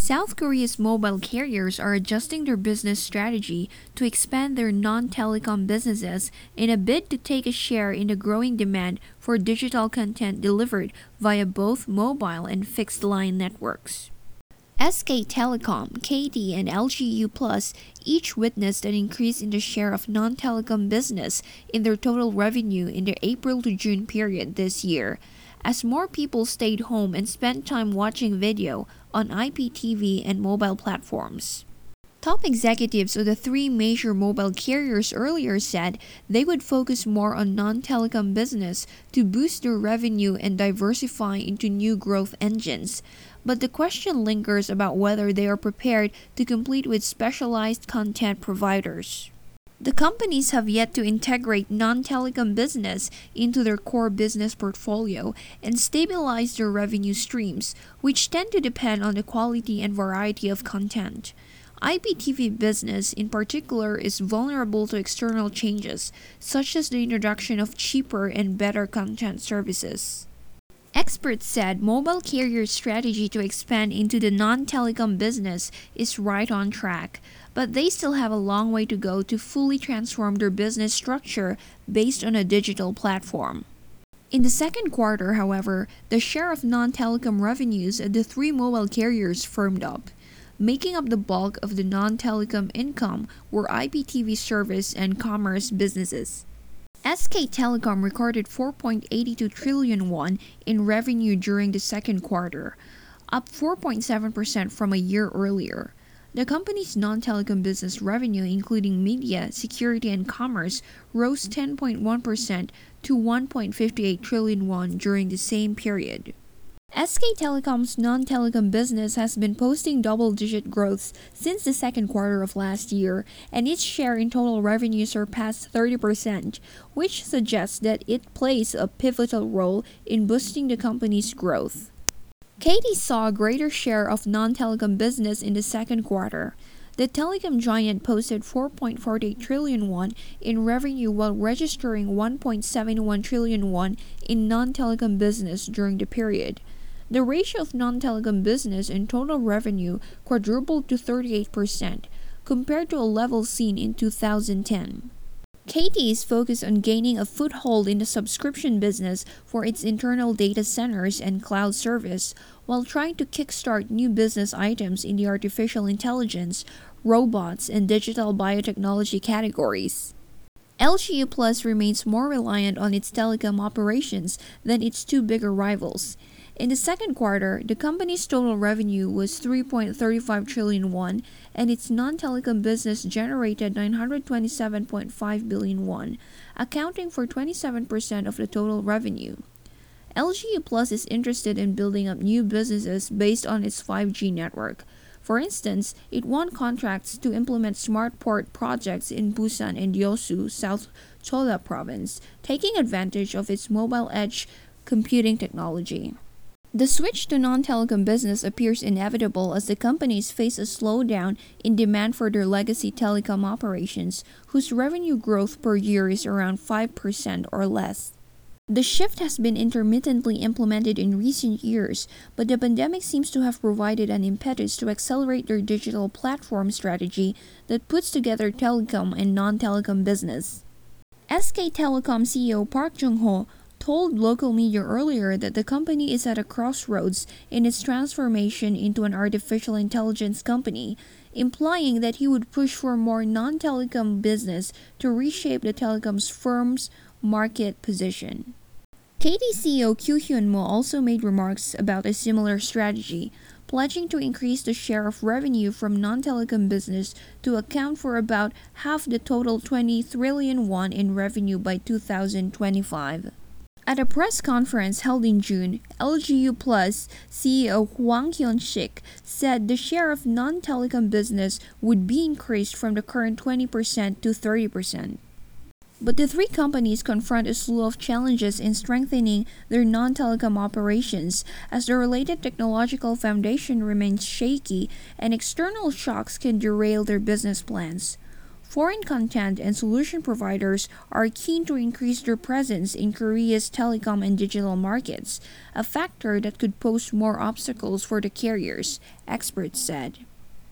South Korea's mobile carriers are adjusting their business strategy to expand their non-telecom businesses in a bid to take a share in the growing demand for digital content delivered via both mobile and fixed-line networks. SK Telecom, KT, and LGU Plus each witnessed an increase in the share of non-telecom business in their total revenue in the April to June period this year, as more people stayed home and spent time watching video on IPTV and mobile platforms. Top executives of the three major mobile carriers earlier said they would focus more on non-telecom business to boost their revenue and diversify into new growth engines. But the question lingers about whether they are prepared to compete with specialized content providers. The companies have yet to integrate non-telecom business into their core business portfolio and stabilize their revenue streams, which tend to depend on the quality and variety of content. IPTV business, in particular, is vulnerable to external changes, such as the introduction of cheaper and better content services. Experts said mobile carriers' strategy to expand into the non-telecom business is right on track, but they still have a long way to go to fully transform their business structure based on a digital platform. In the second quarter, however, the share of non-telecom revenues at the three mobile carriers firmed up. Making up the bulk of the non-telecom income were IPTV service and commerce businesses. SK Telecom recorded 4.82 trillion won in revenue during the second quarter, up 4.7% from a year earlier. The company's non-telecom business revenue, including media, security, and commerce, rose 10.1% to 1.58 trillion won during the same period. SK Telecom's non-telecom business has been posting double-digit growth since the second quarter of last year, and its share in total revenue surpassed 30%, which suggests that it plays a pivotal role in boosting the company's growth. KT saw a greater share of non-telecom business in the second quarter. The telecom giant posted 4.48 trillion won in revenue while registering 1.71 trillion won in non-telecom business during the period. The ratio of non-telecom business in total revenue quadrupled to 38%, compared to a level seen in 2010. KT is focused on gaining a foothold in the subscription business for its internal data centers and cloud service, while trying to kickstart new business items in the artificial intelligence, robots, and digital biotechnology categories. LGU Plus remains more reliant on its telecom operations than its two bigger rivals. In the second quarter, the company's total revenue was 3.35 trillion won, and its non-telecom business generated 927.5 billion won, accounting for 27% of the total revenue. LGU Plus is interested in building up new businesses based on its 5G network. For instance, it won contracts to implement smart port projects in Busan and Yeosu, South Cholla Province, taking advantage of its mobile edge computing technology. The switch to non-telecom business appears inevitable as the companies face a slowdown in demand for their legacy telecom operations, whose revenue growth per year is around 5% or less. The shift has been intermittently implemented in recent years, but the pandemic seems to have provided an impetus to accelerate their digital platform strategy that puts together telecom and non-telecom business. SK Telecom CEO Park Jung-ho told local media earlier that the company is at a crossroads in its transformation into an artificial intelligence company, implying that he would push for more non-telecom business to reshape the telecom's firm's market position. KT CEO Kyu Hyun-mo also made remarks about a similar strategy, pledging to increase the share of revenue from non-telecom business to account for about half the total 20 trillion won in revenue by 2025. At a press conference held in June, LGU Plus CEO Hwang Hyun-sik said the share of non-telecom business would be increased from the current 20% to 30%. But the three companies confront a slew of challenges in strengthening their non-telecom operations, as the related technological foundation remains shaky and external shocks can derail their business plans. Foreign content and solution providers are keen to increase their presence in Korea's telecom and digital markets, a factor that could pose more obstacles for the carriers, experts said.